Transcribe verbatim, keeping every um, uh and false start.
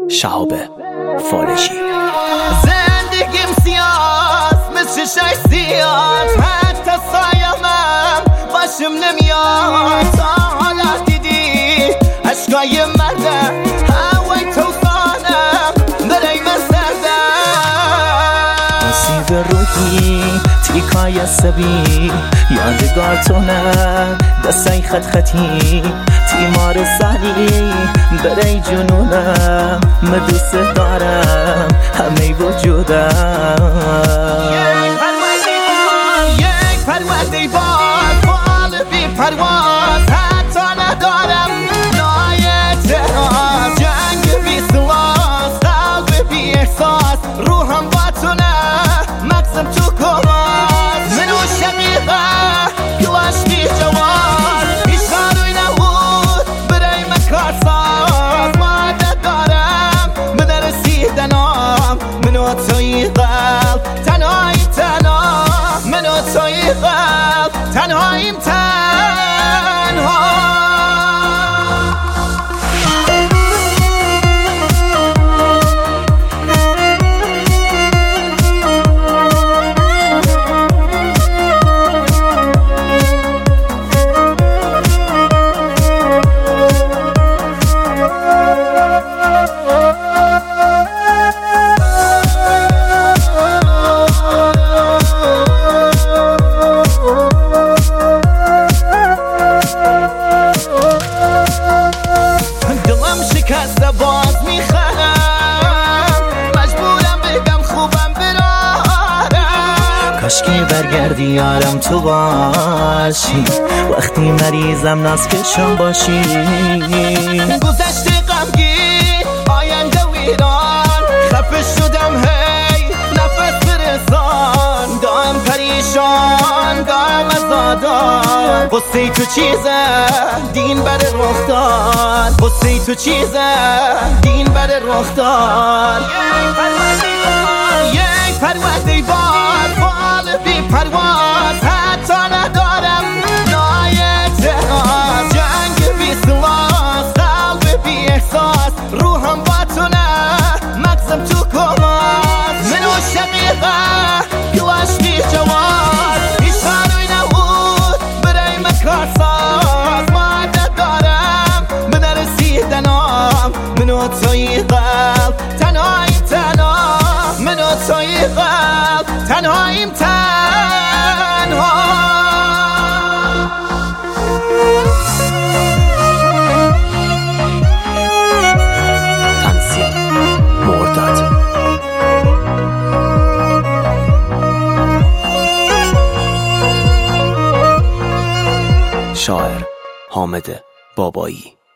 شهاب فالشی. زندگیم سیاست مثل شش سیاست، حتی سایمم باشم نمیاد. تا حالا دیدی عشقای مردم، هوای توفانم برای من سردم. آسیب روحی تیکای عصبی، یادگار تو نه دستای خط خطی، تیمار سالی برای جنونم، من دوست دارم همه وجودم. یک پرونده باز بال بی پرواز، حتی ندارم نای اعتراض. جنگ بی سلاح، قلب بی احساس، روحم با تو نه مغزم تو کراز. منو شقیقه کلاش بی جواز، هیچ قانوی نبود برای من کارساز. مادت دارم من رسیدنام، منو توی قلب تنهایی تنها، منو توی قلب تنهاییم تنها. شکسته باز میخرم، مجبورم بگم خوبم برارم. کاش که برگردی یارم تو باشی، وقتی مریضم ناز کشم باشی. گذشته غمگین آینده ویران، خفه شدم هی نفس برسان. دارم پریشان دارم ازادان، قصه تو چیزه دین بر رخ داد. قصه تو چیزه دین بر رخ داد. یک پرونده باد بال بی پرواز، حتی ندارم نای اعتراض. جنگ بی سلاح، قلب بی احساس، روحم با تو نه مغزم تو کراز. منو شقیقه کلاش بی جواز، هیچ قانوی نبود برای من کارساز. مادت دارم من رسیدنام، منو توی قلب تنهاییم تنها، منو توی قلب تنهاییم تنها. تنظیم مرداد. شاعر حامد بابایی.